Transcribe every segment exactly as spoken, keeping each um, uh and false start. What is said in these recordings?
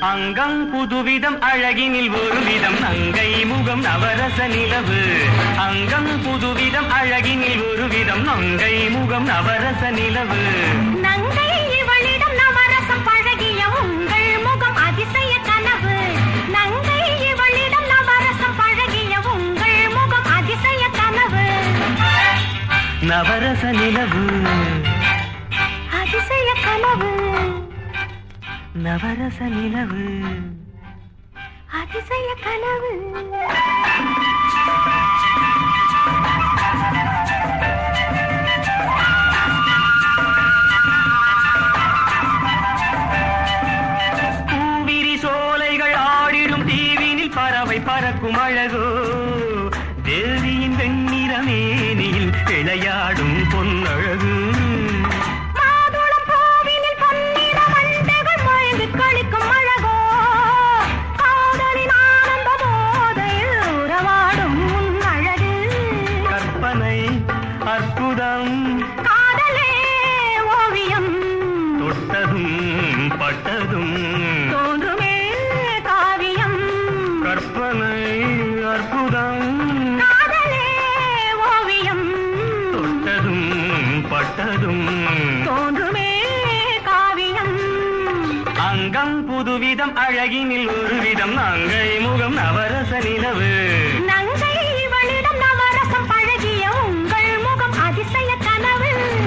அங்கம் புதுவிதம் அழகினில் ஒரு விதம் நங்கை முகம் நவரச நிலவு. அங்கம் புதுவிதம் அழகினில் ஒரு விதம் நங்கை முகம் நவரச நிலவு. நங்கை இவளிடம் நவரசம் பழகிய உங்கள் முகம் அதிசய கனவு. நங்கை இவளிடம் நவரசம் பழகிய உங்கள் முகம் அதிசய கனவு. நவரச நிலவு அதிசய கனவு. நவரச நிலவு அதிசய கனவு. பூவிரி சோலைகள் ஆடிடும் தீவினில் பறவை பறக்கும் அழகோ. தேவியின் வெண்ணிற மேனியில் விளையாடும் பொன்னழகு. அற்புதம் காதலே ஓவியம் தொட்டதும் பட்டதும் தோன்றுமே காவியம். கற்பனை அற்புதம் காதலே ஓவியம் தொட்டதும் பட்டதும் தோன்றுமே காவியம். அங்கம் புதுவிதம் அழகினில் ஒரு விதம் நங்கை முகம் நவரச நிலவு. நங்கை இவளிடம் நவரசம் பழகிய உங்கள் முகம் அதிசய கனவு.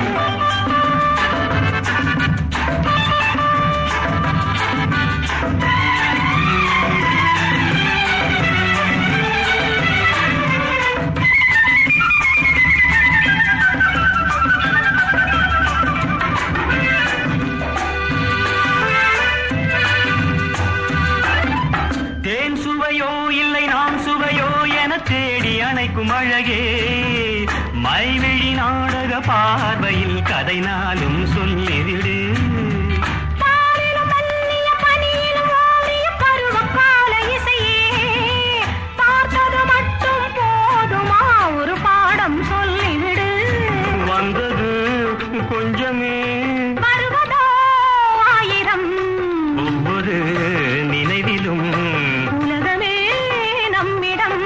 தேன் சுவையோ இல்லை நாம் சுவையோ என தேடி அணைக்கும் அழகே. மைவிழி நாடக பார்வையில் கதை நாளும் சொல்லிவிடு. பாலிலும் மெல்லிய பனியிலும் ஓடிய பருவகால இசையே. பார்த்தது மட்டும் போதுமா ஒரு பாடம் சொல்லிவிடு. வந்தது கொஞ்சமே வருவதோ ஆயிரம். ஒவ்வொரு நினைவிலும் உலகமே நம்மிடம்.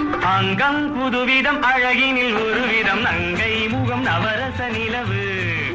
அங்கம் புதுவிதம் அழகினில் ஒரு விதம் நங்கை முகம் நவரச நிலவு.